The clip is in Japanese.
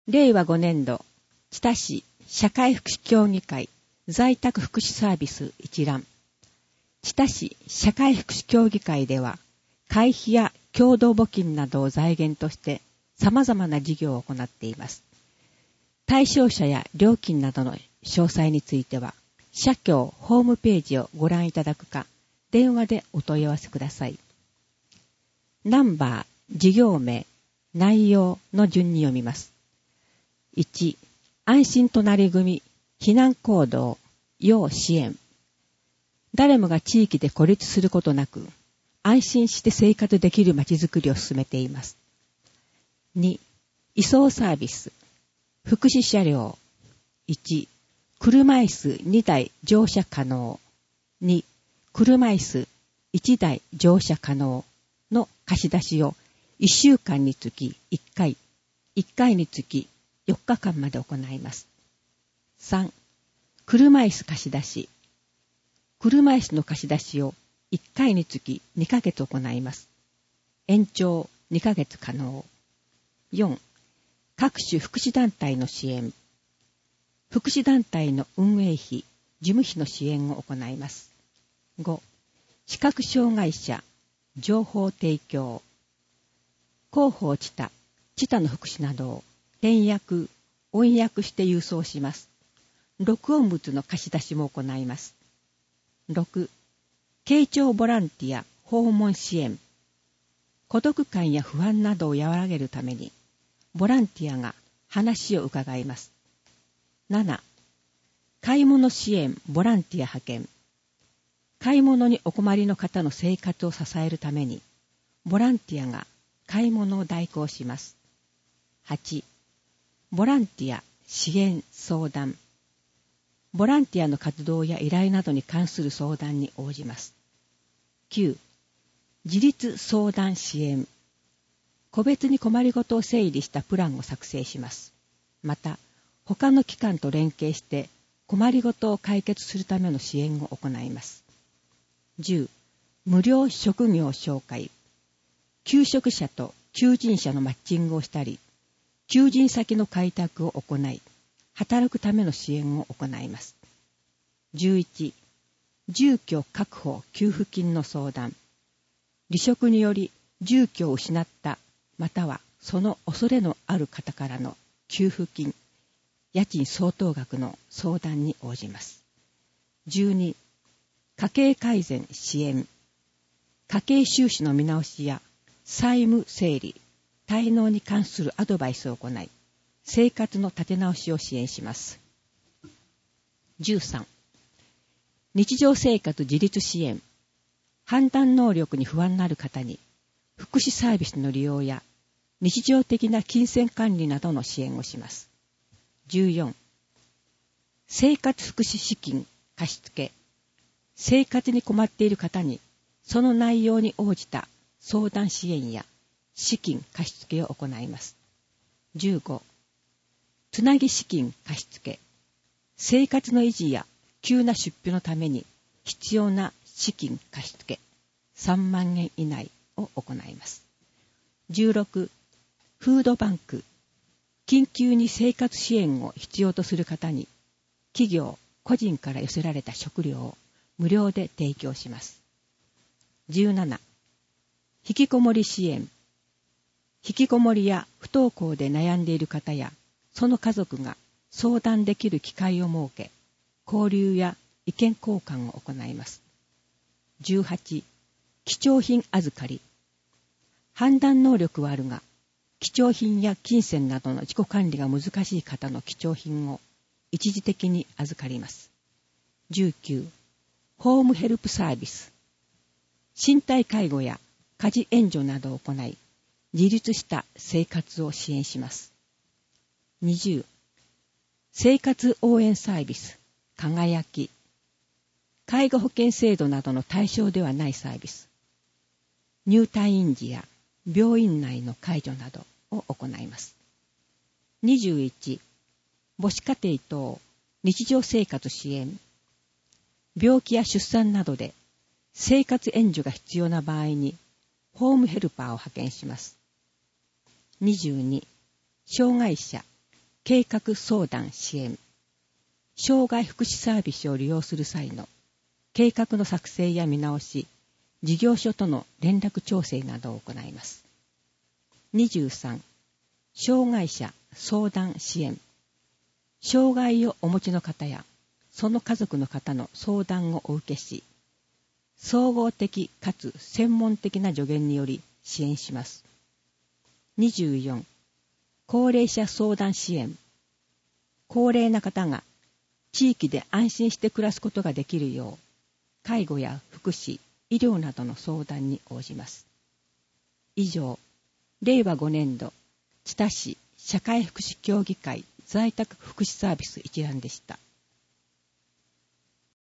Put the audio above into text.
令和5年度、知多市社会福祉協議会在宅福祉サービス一覧。知多市社会福祉協議会では、会費や共同募金などを財源として様々な事業を行っています。対象者や料金などの詳細については、社協ホームページをご覧いただくか、電話でお問い合わせください。ナンバー、事業名、内容の順に読みます。1、安心隣組、避難行動、要支援。誰もが地域で孤立することなく、安心して生活できるまちづくりを進めています。2、移送サービス。福祉車両。1、車椅子2台乗車可能。2、車椅子1台乗車可能の貸し出しを1週間につき1回、1回につき4日間まで行います。3、車椅子貸し出し。車椅子の貸し出しを1回につき2ヶ月行います。延長2ヶ月可能。4、各種福祉団体の支援。福祉団体の運営費、事務費の支援を行います。5、視覚障害者、情報提供。広報知多の福祉などを転訳、音訳して郵送します。録音物の貸し出しも行います。6、傾聴ボランティア訪問支援。孤独感や不安などを和らげるために、ボランティアが話を伺います。7、買い物支援ボランティア派遣。買い物にお困りの方の生活を支えるために、ボランティアが買い物を代行します。8、ボランティア支援相談。ボランティアの活動や依頼などに関する相談に応じます。9、自立相談支援。個別に困りごとを整理したプランを作成します。また、他の機関と連携して困りごとを解決するための支援を行います。10、無料職業紹介。求職者と求人者のマッチングをしたり、求人先の開拓を行い、働くための支援を行います。11、住居確保給付金の相談。離職により住居を失ったまたはその恐れのある方からの給付金、家賃相当額の相談に応じます。12、家計改善支援。家計収支の見直しや債務整理、滞納に関するアドバイスを行い、生活の立て直しを支援します。13、日常生活自立支援。判断能力に不安のある方に、福祉サービスの利用や日常的な金銭管理などの支援をします。14、生活福祉資金貸付。生活に困っている方に、その内容に応じた相談支援や資金貸付を行います。15、つなぎ資金貸付。生活の維持や急な出費のために必要な資金貸付3万円以内を行います。16、フードバンク。緊急に生活支援を必要とする方に、企業、個人から寄せられた食料を無料で提供します。17、引きこもり支援。引きこもりや不登校で悩んでいる方や、その家族が相談できる機会を設け、交流や意見交換を行います。18、貴重品預かり。判断能力はあるが、貴重品や金銭などの自己管理が難しい方の貴重品を一時的に預かります。19、ホームヘルプサービス。身体介護や家事援助などを行い、自立した生活を支援します。20、生活応援サービス、輝き。介護保険制度などの対象ではないサービス。入退院時や病院内の介助などを行います。21、母子家庭等日常生活支援。病気や出産などで生活援助が必要な場合にホームヘルパーを派遣します。22、障害者計画相談支援、障害福祉サービスを利用する際の計画の作成や見直し、事業所との連絡調整などを行います。23、障害者相談支援、障害をお持ちの方やその家族の方の相談をお受けし、総合的かつ専門的な助言により支援します。24、高齢者相談支援、高齢な方が地域で安心して暮らすことができるよう、介護や福祉、医療などの相談に応じます。以上、令和5年度知多市社会福祉協議会在宅福祉サービス一覧でした。